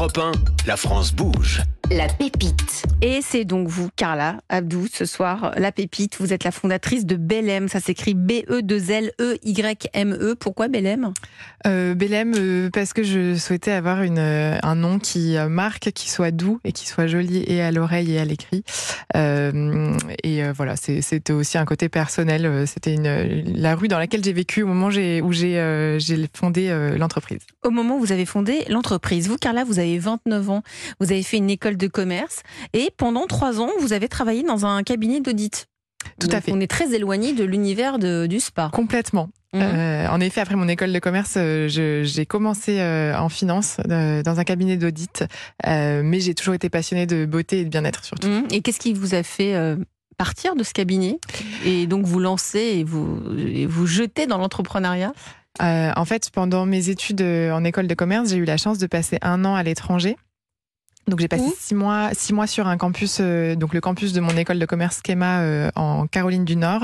Europe 1, la France bouge. La pépite. Et c'est donc vous, Carla Abdou, ce soir, la pépite. Vous êtes la fondatrice de Belem. Ça s'écrit B-E-2-L-E-Y-M-E. Pourquoi Belem ? Belem, parce que je souhaitais avoir un nom qui marque, qui soit doux et qui soit joli et à l'oreille et à l'écrit. Voilà, c'était aussi un côté personnel. C'était la rue dans laquelle j'ai vécu au moment où j'ai fondé l'entreprise. Au moment où vous avez fondé l'entreprise, vous, Carla, vous avez 29 ans. Vous avez fait une école de commerce et pendant 3 ans, vous avez travaillé dans un cabinet d'audit. Tout à fait. On est très éloigné de l'univers du spa. Complètement. En effet, après mon école de commerce, j'ai commencé en finance dans un cabinet d'audit, mais j'ai toujours été passionnée de beauté et de bien-être surtout. Et qu'est-ce qui vous a fait partir de ce cabinet et donc vous lancer et vous jeter dans l'entrepreneuriat ? En fait, pendant mes études en école de commerce, j'ai eu la chance de passer 1 an à l'étranger. Donc j'ai passé 6 mois sur un campus, donc le campus de mon école de commerce Schema en Caroline du Nord,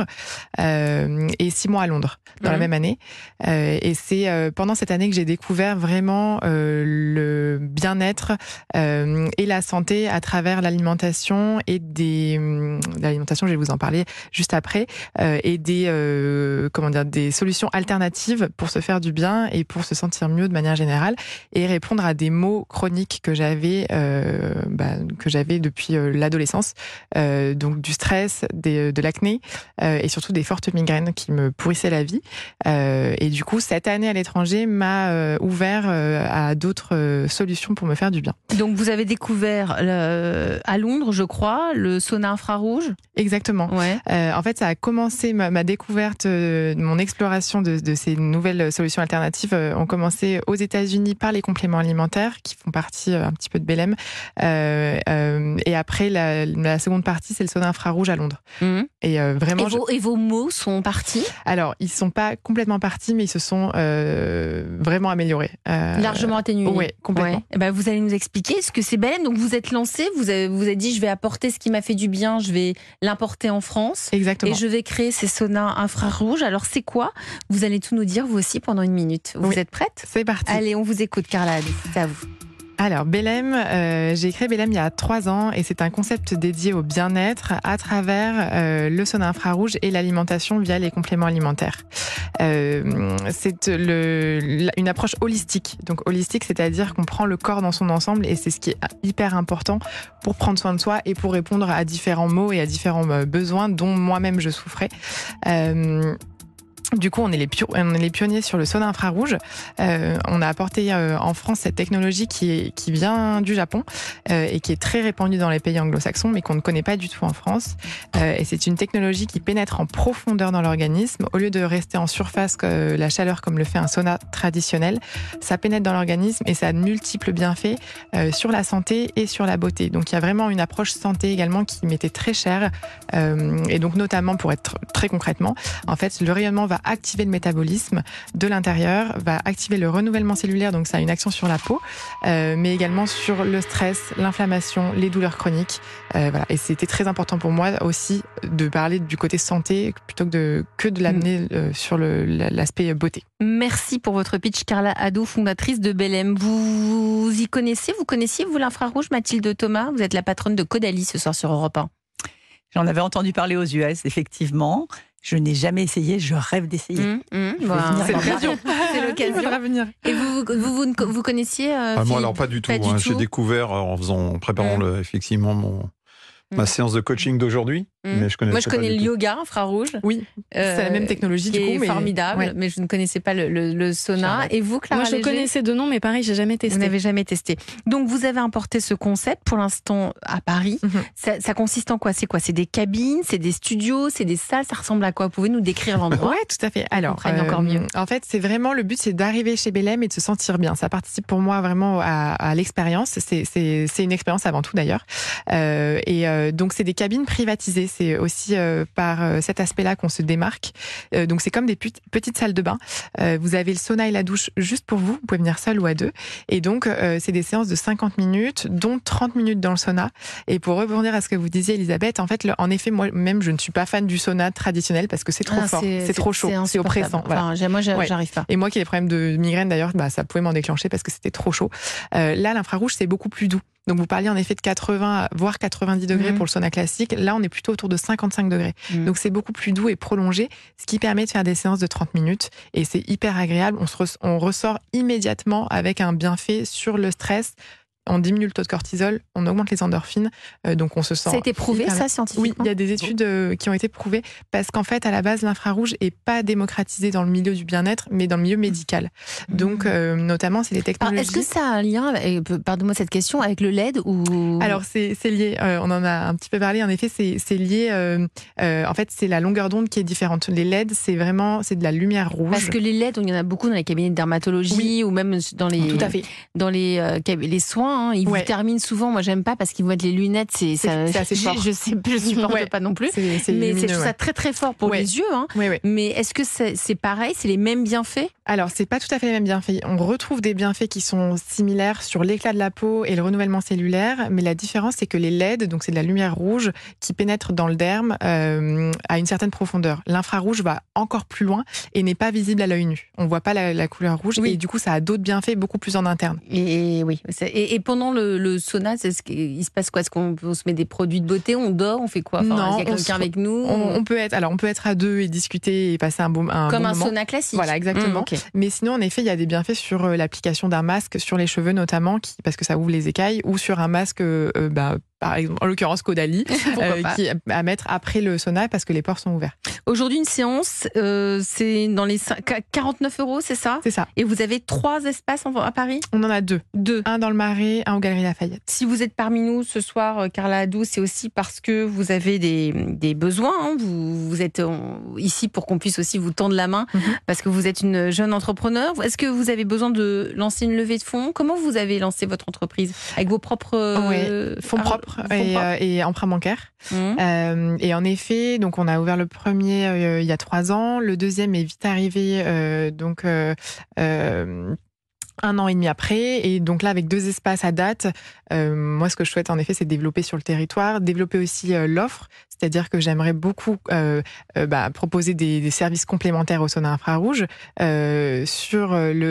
et 6 mois à Londres dans la même année. Et c'est pendant cette année que j'ai découvert vraiment le bien-être et la santé à travers l'alimentation et l'alimentation, je vais vous en parler juste après, et des solutions alternatives pour se faire du bien et pour se sentir mieux de manière générale et répondre à des maux chroniques que j'avais depuis l'adolescence, donc du stress, de l'acné et surtout des fortes migraines qui me pourrissaient la vie. Et du coup, cette année à l'étranger m'a ouvert à d'autres solutions pour me faire du bien. Donc vous avez découvert à Londres, je crois, le sauna infrarouge. Exactement. Ouais. En fait, ça a commencé ma découverte, mon exploration de ces nouvelles solutions alternatives ont commencé aux États-Unis par les compléments alimentaires qui font partie un petit peu de Belem. Et après, la seconde partie, c'est le sauna infrarouge à Londres. Et vraiment. Et vos mots sont partis ? Alors, ils sont pas complètement partis, mais ils se sont vraiment améliorés. Largement atténués. Oui, complètement. Ouais. Et ben, vous allez nous expliquer ce que c'est Belem. Donc, vous êtes lancé, vous avez dit, je vais apporter ce qui m'a fait du bien, je vais l'importer en France. Exactement. Et je vais créer ces saunas infrarouges. Alors, c'est quoi ? Vous allez tout nous dire, vous aussi, pendant 1 minute. Vous êtes prête ? C'est parti. Allez, on vous écoute, Carla. C'est à vous. Alors, Belem, j'ai créé Belem il y a 3 ans et c'est un concept dédié au bien-être à travers le sauna infrarouge et l'alimentation via les compléments alimentaires. C'est une approche holistique. Donc, holistique, c'est-à-dire qu'on prend le corps dans son ensemble et c'est ce qui est hyper important pour prendre soin de soi et pour répondre à différents maux et à différents besoins dont moi-même je souffrais. Du coup, on est les pionniers sur le sauna infrarouge. On a apporté en France cette technologie qui vient du Japon et qui est très répandue dans les pays anglo-saxons, mais qu'on ne connaît pas du tout en France. Et c'est une technologie qui pénètre en profondeur dans l'organisme. Au lieu de rester en surface, la chaleur comme le fait un sauna traditionnel, ça pénètre dans l'organisme et ça a de multiples bienfaits sur la santé et sur la beauté. Donc, il y a vraiment une approche santé également qui m'était très chère. Et donc, notamment, pour être très concrètement, en fait, le rayonnement va activer le métabolisme de l'intérieur, va activer le renouvellement cellulaire, donc ça a une action sur la peau, mais également sur le stress, l'inflammation, les douleurs chroniques. Voilà. Et c'était très important pour moi aussi de parler du côté santé plutôt que de l'amener sur l'aspect beauté. Merci pour votre pitch, Carla Abdou, fondatrice de Belem. Vous connaissiez vous l'infrarouge, Mathilde Thomas ? Vous êtes la patronne de Caudalie ce soir sur Europe 1. J'en avais entendu parler aux US, effectivement. Je n'ai jamais essayé, je rêve d'essayer. C'est l'occasion. C'est l'occasion. Il faudra venir. Et vous connaissiez moi, alors pas du tout. J'ai découvert en préparant effectivement ma séance de coaching d'aujourd'hui. Mais je connais le yoga infrarouge. Oui, c'est la même technologie du coup. Mais formidable, mais je ne connaissais pas le sauna. Et vous, Clara Moi, je connaissais de nom, mais pareil, j'ai jamais testé. Vous n'avez jamais testé. Donc, vous avez importé ce concept pour l'instant à Paris. Ça consiste en quoi ? C'est des cabines, c'est des studios, c'est des salles. Ça ressemble à quoi ? Vous pouvez nous décrire l'endroit ? Oui, tout à fait. Alors, encore mieux. En fait, c'est vraiment le but, c'est d'arriver chez Belem et de se sentir bien. Ça participe pour moi vraiment à l'expérience. C'est une expérience avant tout d'ailleurs. Donc, c'est des cabines privatisées. c'est aussi par cet aspect-là qu'on se démarque. Donc c'est comme des petites salles de bain. Vous avez le sauna et la douche juste pour vous. Vous pouvez venir seul ou à deux. Et donc c'est des séances de 50 minutes, dont 30 minutes dans le sauna. Et pour rebondir à ce que vous disiez, Elisabeth, en fait, en effet, moi-même, je ne suis pas fan du sauna traditionnel parce que c'est trop fort, c'est trop chaud, c'est oppressant. Voilà. Enfin, moi, j'arrive pas. Et moi qui ai des problèmes de migraine d'ailleurs, ça pouvait m'en déclencher parce que c'était trop chaud. Là, l'infrarouge, c'est beaucoup plus doux. Donc vous parliez en effet de 80 voire 90 degrés pour le sauna classique. Là, on est plutôt autour de 55 degrés. Donc c'est beaucoup plus doux et prolongé, ce qui permet de faire des séances de 30 minutes. Et c'est hyper agréable. On ressort immédiatement avec un bienfait sur le stress. On diminue le taux de cortisol, on augmente les endorphines, donc on se sent... Ça a été prouvé, ça, scientifiquement? Oui, il y a des études qui ont été prouvées, parce qu'en fait, à la base, l'infrarouge n'est pas démocratisé dans le milieu du bien-être, mais dans le milieu médical. Donc, notamment, c'est les technologies... Est-ce que ça a un lien, pardonne-moi cette question, avec le LED ou... Alors, c'est lié, on en a un petit peu parlé, en effet, c'est lié... en fait, c'est la longueur d'onde qui est différente. Les LED, c'est de la lumière rouge. Parce que les LED, il y en a beaucoup dans les cabinets de dermatologie, ou même dans les... Tout à fait. Dans les soins. Ils vous terminent souvent. Moi, j'aime pas parce qu'ils vont mettre les lunettes. C'est assez fort. Je supporte pas non plus. Mais c'est tout ça très très fort pour les yeux. Mais est-ce que c'est pareil? C'est les mêmes bienfaits? Alors, c'est pas tout à fait les mêmes bienfaits. On retrouve des bienfaits qui sont similaires sur l'éclat de la peau et le renouvellement cellulaire. Mais la différence, c'est que les LED, donc c'est de la lumière rouge qui pénètre dans le derme à une certaine profondeur. L'infrarouge va encore plus loin et n'est pas visible à l'œil nu. On voit pas la couleur rouge et du coup, ça a d'autres bienfaits beaucoup plus en interne. Et pendant le sauna, il se passe quoi? Est-ce qu'on se met des produits de beauté? On dort? On fait quoi? Non, il y a quelqu'un avec nous? On peut être à deux et discuter et passer un bon moment. Comme un sauna classique. Voilà, exactement. Okay. Mais sinon, en effet, il y a des bienfaits sur l'application d'un masque sur les cheveux notamment, parce que ça ouvre les écailles, ou sur un masque, par exemple, en l'occurrence Caudalie, qui à mettre après le sauna parce que les pores sont ouverts. Aujourd'hui, une séance, c'est dans les 49 €, c'est ça? C'est ça. Et vous avez 3 espaces à Paris? On en a 2. Un dans le Marais, un aux Galeries Lafayette. Si vous êtes parmi nous ce soir, Carla Hadou, c'est aussi parce que vous avez des besoins. Hein. Vous êtes ici pour qu'on puisse aussi vous tendre la main, parce que vous êtes une jeune entrepreneur. Est-ce que vous avez besoin de lancer une levée de fonds? Comment vous avez lancé votre entreprise? Avec vos propres fonds propres et emprunts bancaires. Et en effet, donc on a ouvert le premier il y a 3 ans. Le deuxième est vite arrivé, 1 an et demi après, et donc là avec 2 espaces à date, moi ce que je souhaite en effet c'est développer sur le territoire, développer aussi l'offre, c'est-à-dire que j'aimerais beaucoup proposer des services complémentaires au sauna infrarouge sur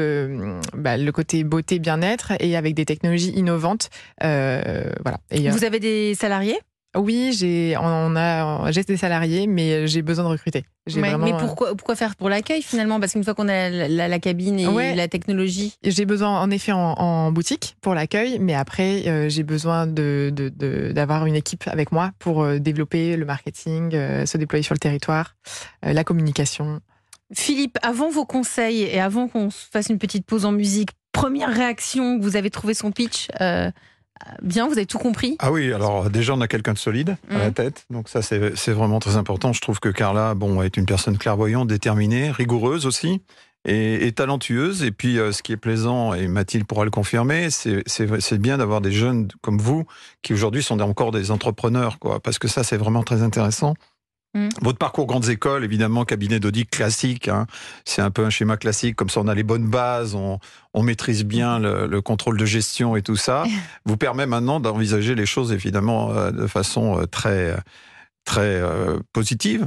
le côté beauté bien-être et avec des technologies innovantes. Voilà. Et, vous avez des salariés? Oui, j'ai des salariés, mais j'ai besoin de recruter. Mais pourquoi faire pour l'accueil finalement? Parce qu'une fois qu'on a la cabine et la technologie. J'ai besoin en effet en boutique pour l'accueil, mais après j'ai besoin d'avoir une équipe avec moi pour développer le marketing, se déployer sur le territoire, la communication. Philippe, avant vos conseils et avant qu'on fasse une petite pause en musique, première réaction, vous avez trouvé son pitch bien, vous avez tout compris? Ah oui, alors déjà on a quelqu'un de solide à la tête, donc ça c'est vraiment très important. Je trouve que Carla est une personne clairvoyante, déterminée, rigoureuse aussi, et talentueuse. Et puis ce qui est plaisant, et Mathilde pourra le confirmer, c'est bien d'avoir des jeunes comme vous qui aujourd'hui sont encore des entrepreneurs, parce que ça c'est vraiment très intéressant. Votre parcours grandes écoles, évidemment, cabinet d'audit classique, hein, c'est un peu un schéma classique, comme ça on a les bonnes bases, on maîtrise bien le contrôle de gestion et tout ça, vous permet maintenant d'envisager les choses évidemment de façon très, très positive.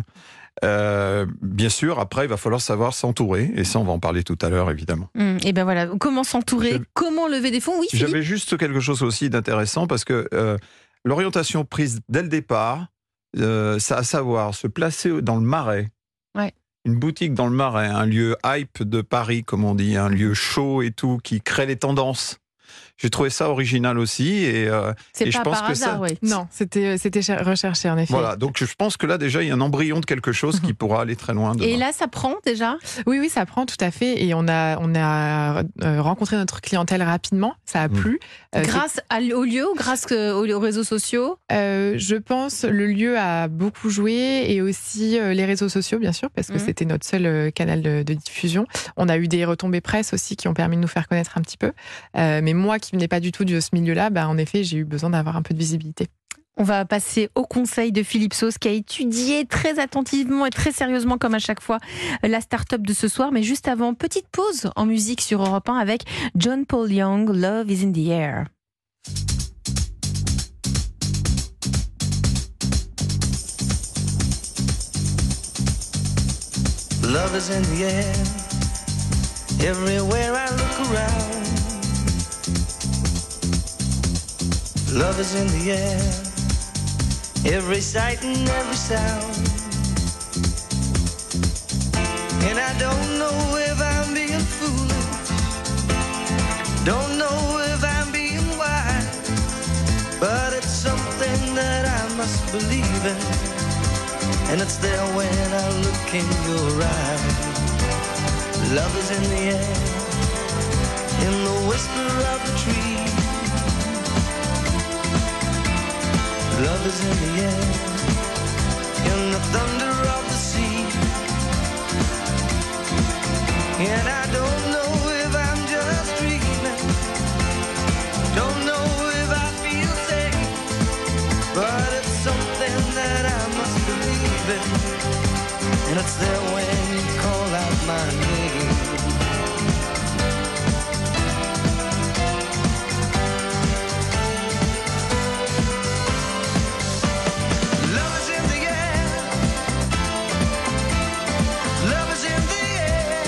Bien sûr, après il va falloir savoir s'entourer, et ça on va en parler tout à l'heure évidemment. Et ben voilà, comment s'entourer, comment lever des fonds? Oui, Philippe. J'avais juste quelque chose aussi d'intéressant, parce que l'orientation prise dès le départ, ça à savoir se placer dans le Marais, une boutique dans le Marais, un lieu hype de Paris comme on dit, un lieu chaud et tout, qui crée les tendances. J'ai trouvé ça original aussi, et je pense que ça. Non, c'était recherché en effet. Voilà, donc je pense que là déjà il y a un embryon de quelque chose qui pourra aller très loin. Et là, ça prend déjà? Oui, ça prend tout à fait, et on a rencontré notre clientèle rapidement. Ça a plu. Grâce au lieu ou grâce aux réseaux sociaux? Je pense le lieu a beaucoup joué, et aussi les réseaux sociaux bien sûr, parce que c'était notre seul canal de diffusion. On a eu des retombées presse aussi qui ont permis de nous faire connaître un petit peu. Mais moi qui venais pas du tout de ce milieu-là, en effet, j'ai eu besoin d'avoir un peu de visibilité. On va passer au conseil de Philippe Sauce qui a étudié très attentivement et très sérieusement comme à chaque fois la start-up de ce soir. Mais juste avant, petite pause en musique sur Europe 1 avec John Paul Young, Love is in the air. Love is in the air, everywhere I look around. Love is in the air, every sight and every sound. And I don't know if I'm being foolish, don't know if I'm being wise, but it's something that I must believe in. And it's there when I look in your eyes. Love is in the air, in the whisper of the tree. Love is in the air, in the thunder of the sea. And I don't know if I'm just dreaming, don't know if I feel safe, but it's something that I must believe in. And it's there when you call out my name. Love is in the air, love is in the air.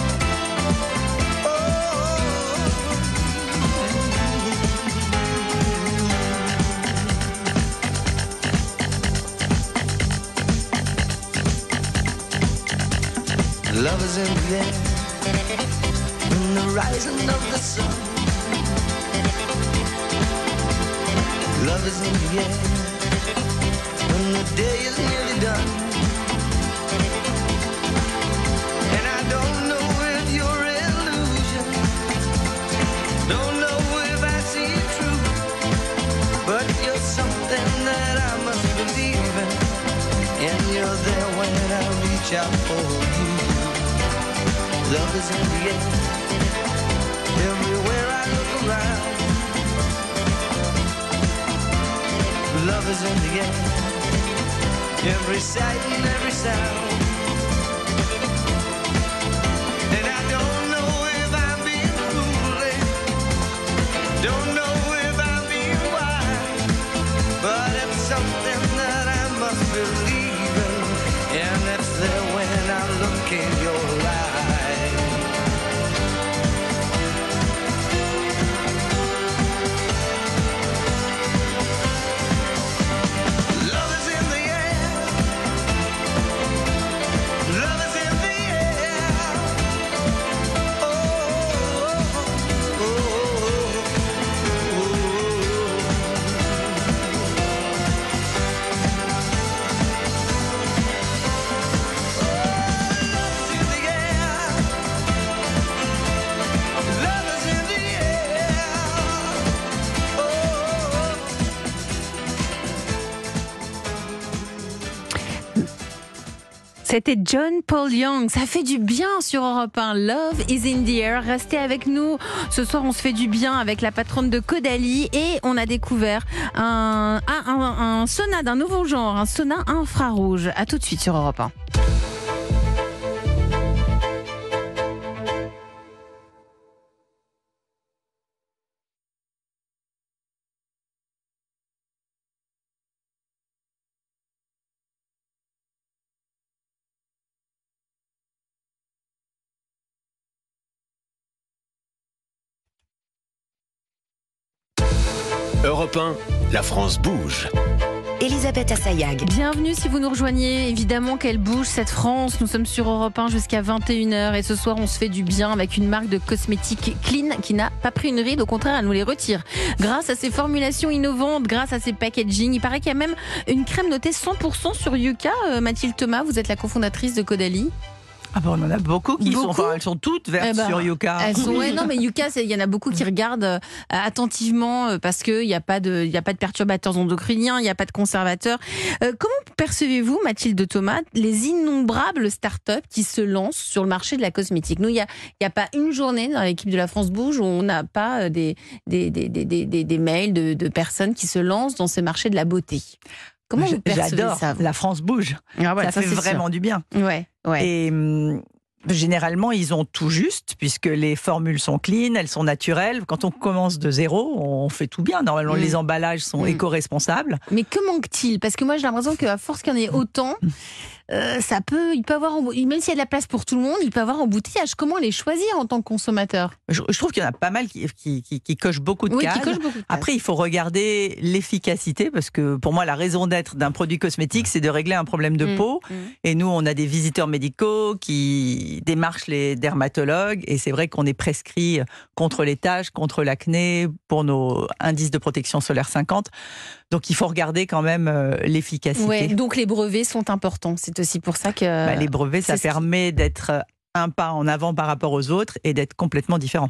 Love is in the air, in the rising of the sun. Love is in the air, when the day is nearly done. And I don't know if you're illusion, don't know if I see it true, but you're something that I must believe in. And you're there when I reach out for you. Love is in the air, everywhere I look around. Love is in the air, every sight and every sound. And I don't know if I'm being foolish, don't know if I'm being wise, but it's something that I must believe in. And it's there when I look in your eyes. C'était John Paul Young, ça fait du bien sur Europe 1, Love is in the air. Restez avec nous, ce soir on se fait du bien avec la patronne de Caudalie et on a découvert un sauna d'un nouveau genre, un sauna infrarouge. À tout de suite sur Europe 1. Europe 1, la France bouge. Elisabeth Assayag. Bienvenue si vous nous rejoignez. Évidemment qu'elle bouge cette France. Nous sommes sur Europe 1 jusqu'à 21h et ce soir on se fait du bien avec une marque de cosmétiques clean qui n'a pas pris une ride, au contraire elle nous les retire. Grâce à ses formulations innovantes, grâce à ses packaging, il paraît qu'il y a même une crème notée 100% sur Yuka. Mathilde Thomas, vous êtes la cofondatrice de Caudalie. Ah bah on en a beaucoup qui sont, enfin, elles sont toutes vertes sur Yuka. Elles sont, non mais Yuka, il y en a beaucoup qui regardent attentivement parce qu'il n'y a pas de perturbateurs endocriniens, il n'y a pas de conservateurs. Comment percevez-vous, Mathilde Thomas, les innombrables startups qui se lancent sur le marché de la cosmétique? Nous, il n'y a pas une journée dans l'équipe de la France Bouge où on n'a pas des mails de personnes qui se lancent dans ce marché de la beauté. Comment vous percevez ça? La France bouge. Ah ouais, ça fait vraiment du bien. Ouais. Et généralement, ils ont tout juste, puisque les formules sont clean, elles sont naturelles. Quand on commence de zéro, on fait tout bien. Normalement, les emballages sont éco-responsables. Mais que manque-t-il? Parce que moi, j'ai l'impression qu'à force qu'il y en ait autant, il peut avoir, même s'il y a de la place pour tout le monde, il peut avoir embouteillage. Comment les choisir en tant que consommateur? Je trouve qu'il y en a pas mal qui cochent beaucoup de cases. Après, il faut regarder l'efficacité, parce que pour moi, la raison d'être d'un produit cosmétique, c'est de régler un problème de peau. Et nous, on a des visiteurs médicaux qui démarchent les dermatologues, et c'est vrai qu'on est prescrit contre les taches, contre l'acné, pour nos indices de protection solaire 50. Donc il faut regarder quand même l'efficacité. Ouais, donc les brevets sont importants. C'est aussi pour ça que... les brevets, ça permet d'être un pas en avant par rapport aux autres et d'être complètement différent.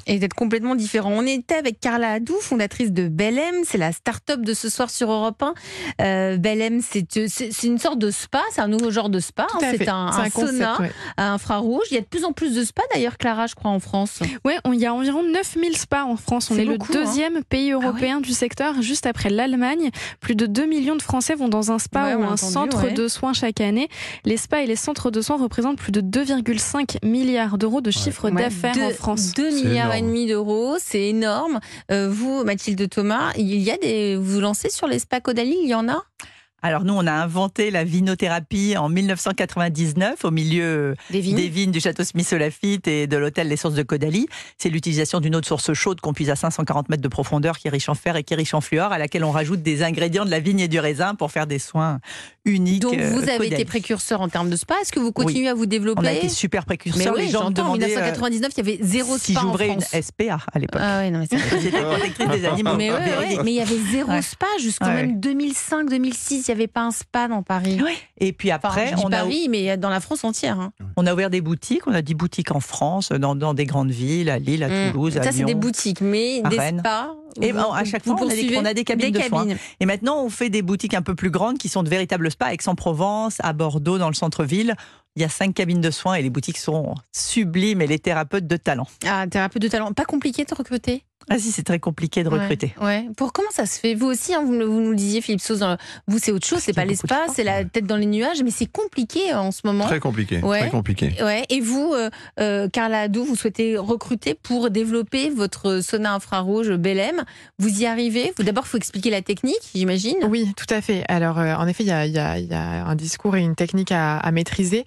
On était avec Carla Hadou, fondatrice de Bel-Em. C'est la start-up de ce soir sur Europe 1. Bel-Em, c'est une sorte de spa, c'est un nouveau genre de spa. C'est un sauna à infrarouge. Il y a de plus en plus de spas d'ailleurs, Clara, je crois, en France. Oui, il y a environ 9000 spas en France. On est beaucoup, le deuxième pays européen du secteur, juste après l'Allemagne. Plus de 2 millions de Français vont dans un spa ou un centre de soins chaque année. Les spas et les centres de soins représentent plus de 2,5 milliards d'euros de chiffre d'affaires en France. 2 milliards et demi d'euros, c'est énorme. Vous, Mathilde Thomas, vous vous lancez sur les spas Caudalie, il y en a? Alors nous, on a inventé la vinothérapie en 1999 au milieu des vignes du château Smith-Lafitte et de l'hôtel Les Sources de Caudalie. C'est l'utilisation d'une eau de source chaude qu'on puise à 540 mètres de profondeur, qui est riche en fer et qui est riche en fluor, à laquelle on rajoute des ingrédients de la vigne et du raisin pour faire des soins uniques. Donc vous avez été précurseur en termes de spa. Est-ce que vous continuez à vous développer? On a été super précurseur. Les gens me demandaient, en 1999, il y avait zéro spa en France. Si j'ouvrais une SPA à l'époque. Ah oui, non, mais j'étais protectrice des animaux. Mais il y avait zéro spa jusqu'en même 2005, 2006. Il n'y avait pas un spa dans Paris. Oui. Et puis après, on Paris, mais dans la France entière. On a ouvert des boutiques. On a 10 boutiques en France, dans des grandes villes, à Lille, à Toulouse, à Lyon. Ça, c'est des boutiques, mais des spas. Et à chaque fois, on a des cabines de soins. Et maintenant, on fait des boutiques un peu plus grandes qui sont de véritables spas, à Aix-en-Provence, à Bordeaux, dans le centre-ville. Il y a 5 cabines de soins et les boutiques sont sublimes et les thérapeutes de talent. Ah, thérapeute de talent. Pas compliqué de recruter? Ah si, c'est très compliqué de recruter. Ouais. Comment ça se fait? Vous aussi, vous nous le disiez, Philippe Sauze, vous c'est autre chose, c'est pas l'espace, c'est la tête dans les nuages, mais c'est compliqué en ce moment. Très compliqué, très compliqué. Ouais. Et vous, Carla Hadou, vous souhaitez recruter pour développer votre sauna infrarouge Bel-Em. Vous y arrivez? D'abord, il faut expliquer la technique, j'imagine. Oui, tout à fait. Alors, en effet, il y a un discours et une technique à maîtriser.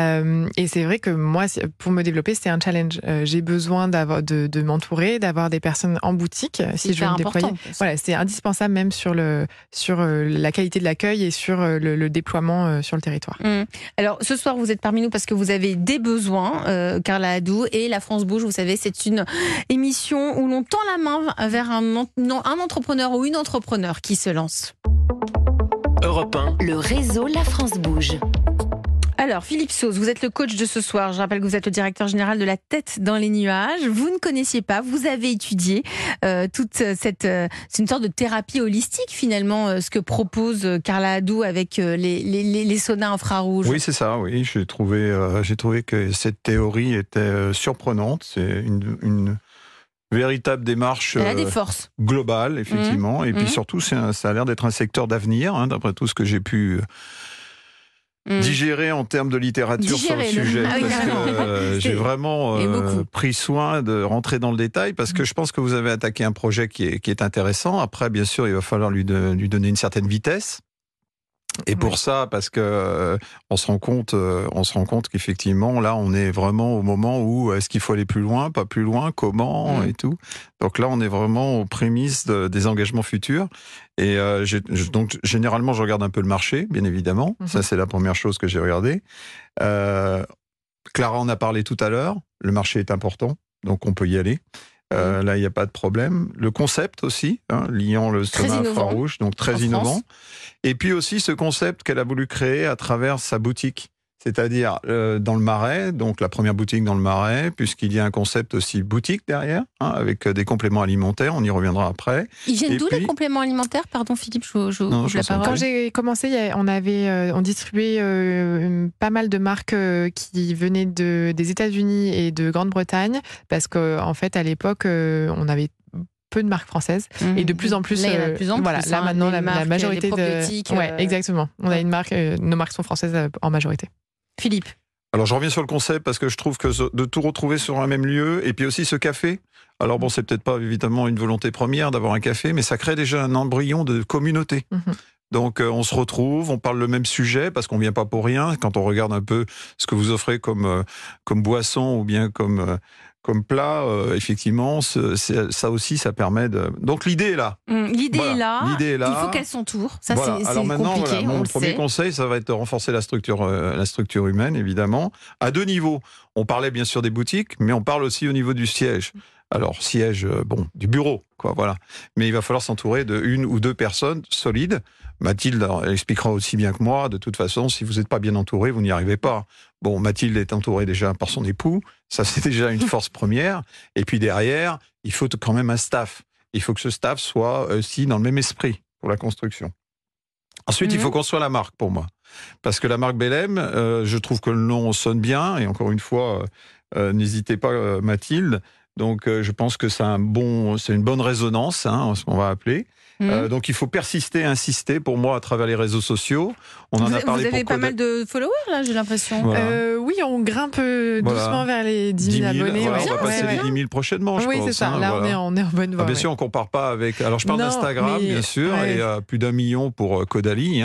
Et c'est vrai que moi, pour me développer, c'était un challenge. J'ai besoin de m'entourer, d'avoir des personnes en boutique, si je veux me déployer. Voilà, c'est indispensable même sur la qualité de l'accueil et sur le déploiement sur le territoire. Alors, ce soir, vous êtes parmi nous parce que vous avez des besoins, Carla Hadou, et La France Bouge, vous savez, c'est une émission où l'on tend la main vers un entrepreneur ou une entrepreneur qui se lance. Europe 1. Le réseau La France Bouge. Alors, Philippe Sauze, vous êtes le coach de ce soir. Je rappelle que vous êtes le directeur général de La Tête dans les nuages. Vous ne connaissiez pas, vous avez étudié toute cette... c'est une sorte de thérapie holistique, finalement, ce que propose Carla Hadou avec les saunas infrarouges. Oui, c'est ça, oui. J'ai trouvé que cette théorie était surprenante. C'est une véritable démarche globale, effectivement. Et puis surtout, ça a l'air d'être un secteur d'avenir, d'après tout ce que j'ai pu... digérer en termes de littérature sur le sujet, parce que j'ai vraiment pris soin de rentrer dans le détail, parce que je pense que vous avez attaqué un projet qui est intéressant. Après, bien sûr, il va falloir lui donner une certaine vitesse. Et pour ça, parce que on se rend compte qu'effectivement, là, on est vraiment au moment où est-ce qu'il faut aller plus loin, pas plus loin, comment et tout. Donc là, on est vraiment aux prémices des engagements futurs. Et donc, généralement, je regarde un peu le marché, bien évidemment. Ça, c'est la première chose que j'ai regardée. Clara en a parlé tout à l'heure. Le marché est important, donc on peut y aller. Là, il n'y a pas de problème. Le concept aussi, liant le sauna infrarouge, donc très innovant. Et puis aussi ce concept qu'elle a voulu créer à travers sa boutique. c'est-à-dire dans le Marais, donc la première boutique dans le Marais, puisqu'il y a un concept aussi boutique derrière, avec des compléments alimentaires, on y reviendra après. Ils viennent d'où les compléments alimentaires? Pardon Philippe, je la parole. Quand j'ai commencé, on distribuait pas mal de marques qui venaient des États-Unis et de Grande-Bretagne, parce qu'en fait, à l'époque, on avait peu de marques françaises et de plus en plus. Là, il y en a de plus en plus. Là maintenant, la majorité de. Exactement. On a une marque, nos marques sont françaises en majorité. Philippe. Alors je reviens sur le concept parce que je trouve que de tout retrouver sur un même lieu, et puis aussi ce café. Alors bon, c'est peut-être pas évidemment une volonté première d'avoir un café, mais ça crée déjà un embryon de communauté. Donc on se retrouve, on parle le même sujet parce qu'on vient pas pour rien. Quand on regarde un peu ce que vous offrez comme boisson ou bien comme plat, effectivement, ça aussi, ça permet de... Donc l'idée est là. L'idée est là. Il faut qu'elle s'entoure. Ça, voilà. c'est Alors maintenant, compliqué. Mon premier conseil, ça va être de renforcer la structure humaine, évidemment, à 2 niveaux. On parlait bien sûr des boutiques, mais on parle aussi au niveau du siège. Alors, siège, du bureau, quoi, voilà. Mais il va falloir s'entourer de 1 ou 2 personnes solides. Mathilde elle expliquera aussi bien que moi. De toute façon, si vous n'êtes pas bien entouré, vous n'y arrivez pas. Bon, Mathilde est entourée déjà par son époux. Ça, c'est déjà une force première. Et puis derrière, il faut quand même un staff. Il faut que ce staff soit aussi dans le même esprit pour la construction. Ensuite, il faut construire la marque, pour moi. Parce que la marque Belém, je trouve que le nom sonne bien. Et encore une fois, n'hésitez pas, Mathilde. Donc, je pense que c'est une bonne résonance, ce qu'on va appeler. Donc, il faut persister, insister, pour moi, à travers les réseaux sociaux. On en a parlé. Vous avez pas mal de followers, là, j'ai l'impression. Voilà. Oui, on grimpe doucement vers les 10 000 abonnés. Voilà, on va passer les 10 000 prochainement, je pense. Oui, c'est ça. Là, voilà. on est en bonne voie. Bien sûr, on ne compare pas avec... Alors, je parle d'Instagram, bien sûr, et plus d'1 million pour Caudalie.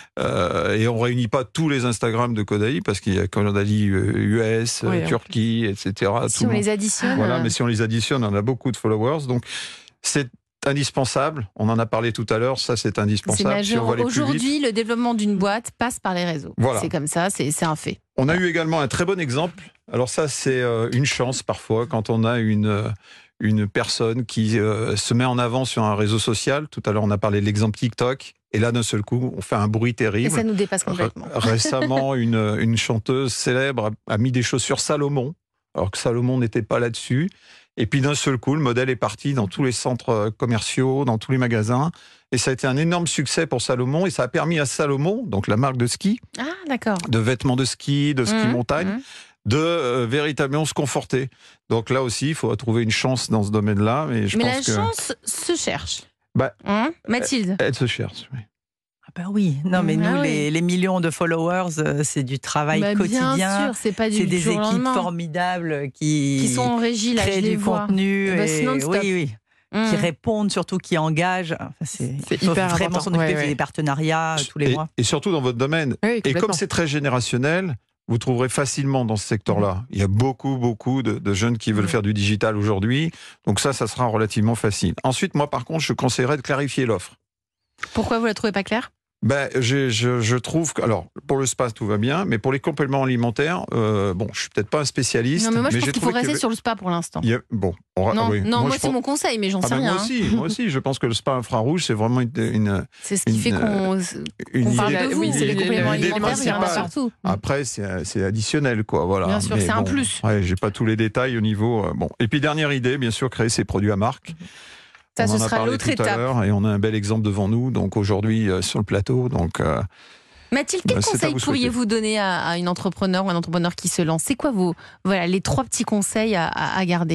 Et on ne réunit pas tous les Instagrams de Caudalie, parce qu'il y a Caudalie US, Turquie, etc. Si on les additionne... Voilà, mais si on les additionne, on a beaucoup de followers. Donc, c'est indispensable. On en a parlé tout à l'heure. Ça, c'est indispensable. C'est majeur. Aujourd'hui, le développement d'une boîte passe par les réseaux. Voilà. C'est comme ça, c'est un fait. On a eu également un très bon exemple. Alors ça, c'est une chance parfois quand on a une personne qui se met en avant sur un réseau social. Tout à l'heure, on a parlé de l'exemple TikTok. Et là, d'un seul coup, on fait un bruit terrible. Et ça nous dépasse complètement. Récemment, une chanteuse célèbre a mis des chaussures Salomon, alors que Salomon n'était pas là-dessus. Et puis d'un seul coup, le modèle est parti dans tous les centres commerciaux, dans tous les magasins. Et ça a été un énorme succès pour Salomon. Et ça a permis à Salomon, donc la marque de ski, de vêtements de ski, de ski montagne, de véritablement se conforter. Donc là aussi, il faut trouver une chance dans ce domaine-là. Mais la chance se cherche. Mathilde. Elle se cherche, oui. Oui, non mais nous les millions de followers, c'est du travail quotidien. Bien sûr, c'est pas du c'est des équipes formidables qui sont en régie, là, créent du contenu et qui répondent, surtout qui engagent. C'est hyper vraiment s'en occuper des partenariats tous les mois. Et surtout dans votre domaine. Et comme c'est très générationnel, vous trouverez facilement dans ce secteur-là. Il y a beaucoup de jeunes qui veulent faire du digital aujourd'hui. Donc ça sera relativement facile. Ensuite, moi par contre, je conseillerais de clarifier l'offre. Pourquoi vous la trouvez pas claire ? Je trouve que, alors, pour le spa, tout va bien, mais pour les compléments alimentaires, je suis peut-être pas un spécialiste. Non, mais moi, je pense qu'il faut rester sur le spa pour l'instant. Moi, c'est mon conseil, mais j'en sais rien. Moi aussi, je pense que le spa infrarouge, c'est vraiment une c'est ce qui fait qu'on parle de vous. C'est les compléments alimentaires, il y en a partout. Après, c'est additionnel, quoi. Voilà. Bien sûr, c'est un plus. J'ai pas tous les détails au niveau. Et puis, dernière idée, bien sûr, créer ses produits à marque. Ça, ce sera l'autre étape. Et on a un bel exemple devant nous, donc aujourd'hui sur le plateau. Donc, Mathilde, quel conseil pourriez-vous donner à une entrepreneur ou un entrepreneur qui se lance ? C'est quoi les 3 petits conseils à garder ?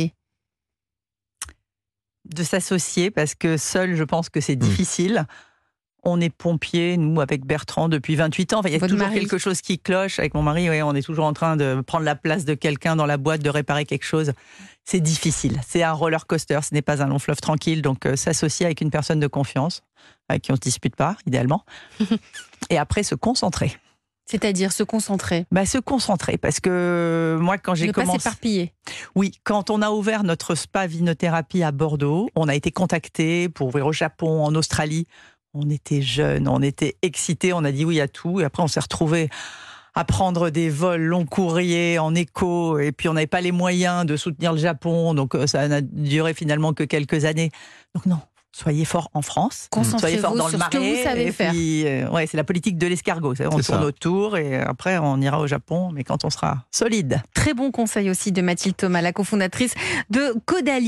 De s'associer, parce que seul, je pense que c'est difficile. On est pompiers, nous, avec Bertrand, depuis 28 ans. Enfin, il y a toujours quelque chose qui cloche. Avec mon mari, on est toujours en train de prendre la place de quelqu'un dans la boîte, de réparer quelque chose. C'est difficile. C'est un roller coaster. Ce n'est pas un long fleuve tranquille. Donc, s'associer avec une personne de confiance, avec qui on ne se dispute pas, idéalement. Et après, se concentrer. C'est-à-dire se concentrer. Se concentrer, parce que moi, quand j'ai commencé... Ne pas s'éparpiller. Oui, quand on a ouvert notre spa Vinothérapie à Bordeaux, on a été contactés pour ouvrir au Japon, en Australie. On était jeunes, on était excités, on a dit oui à tout. Et après, on s'est retrouvés à prendre des vols long courrier en éco. Et puis, on n'avait pas les moyens de soutenir le Japon. Donc, ça n'a duré finalement que quelques années. Donc non, soyez forts en France, soyez forts dans le marais. Ce que vous savez faire. Puis, c'est la politique de l'escargot. On tourne autour et après on ira au Japon, mais quand on sera solide. Très bon conseil aussi de Mathilde Thomas, la cofondatrice de Caudalie.